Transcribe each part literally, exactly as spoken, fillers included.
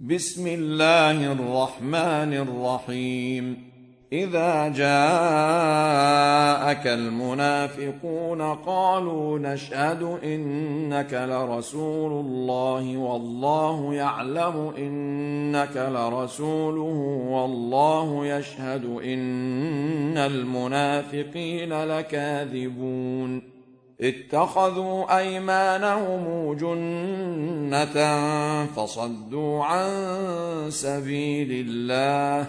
بسم الله الرحمن الرحيم. إذا جاءك المنافقون قالوا نشهد إنك لرسول الله والله يعلم إنك لرسوله والله يشهد إن المنافقين لكاذبون. اتخذوا أيمانهم جنة فصدوا عن سبيل الله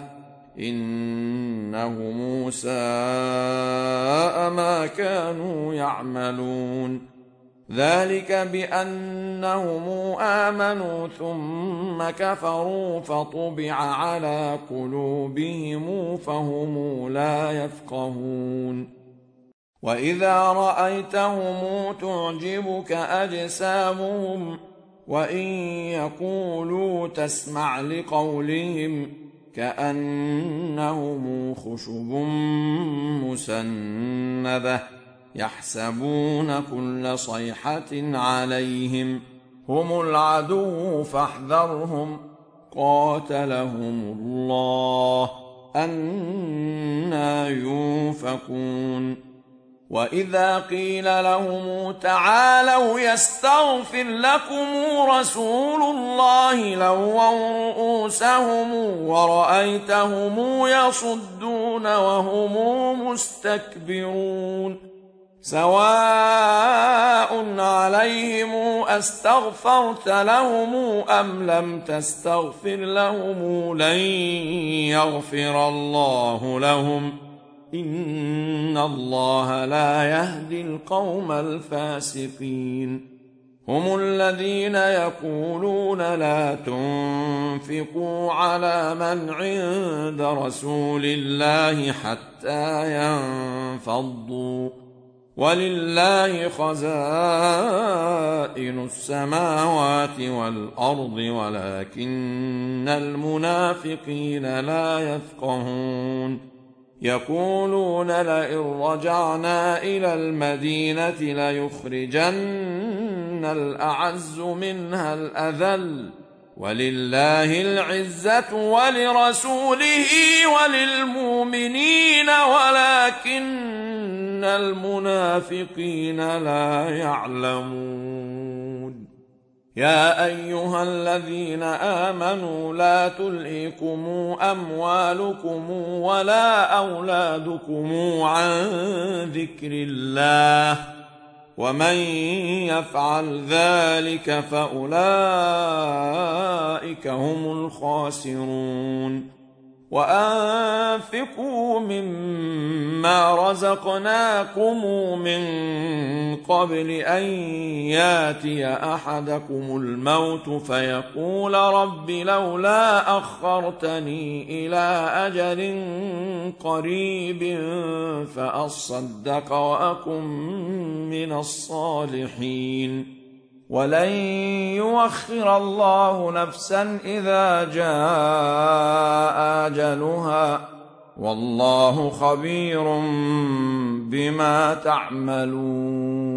إنهم ساء ما كانوا يعملون. ذلك بأنهم آمنوا ثم كفروا فطبع على قلوبهم فهم لا يفقهون. وإذا رأيتهم تعجبك أجسامهم وإن يقولوا تسمع لقولهم كأنهم خشب مسندة يحسبون كل صيحة عليهم هم العدو فاحذرهم قاتلهم الله أنى يؤفكون. وإذا قيل لهم تعالوا يستغفر لكم رسول الله لووا رؤوسهم ورأيتهم يصدون وهم مستكبرون. سواء عليهم أستغفرت لهم أم لم تستغفر لهم لن يغفر الله لهم إن الله لا يهدي القوم الفاسقين. هم الذين يقولون لا تنفقوا على من عند رسول الله حتى ينفضوا ولله خزائن السماوات والأرض ولكن المنافقين لا يفقهون. يقولون لئن رجعنا إلى المدينة ليخرجن الأعز منها الأذل ولله العزة ولرسوله وللمؤمنين ولكن المنافقين لا يعلمون. يا أيها الذين آمنوا لا تلهكم أموالكم ولا أولادكم عن ذكر الله ومن يفعل ذلك فأولئك هم الخاسرون. وأنفقوا مما رزقناكم من قبل أن ياتي أحدكم الموت فيقول رب لولا أخرتني إلى أجل قريب فأصدق وأكن من الصالحين. ولن يؤخر الله نفسا إذا جاء أجلها والله خبير بما تعملون.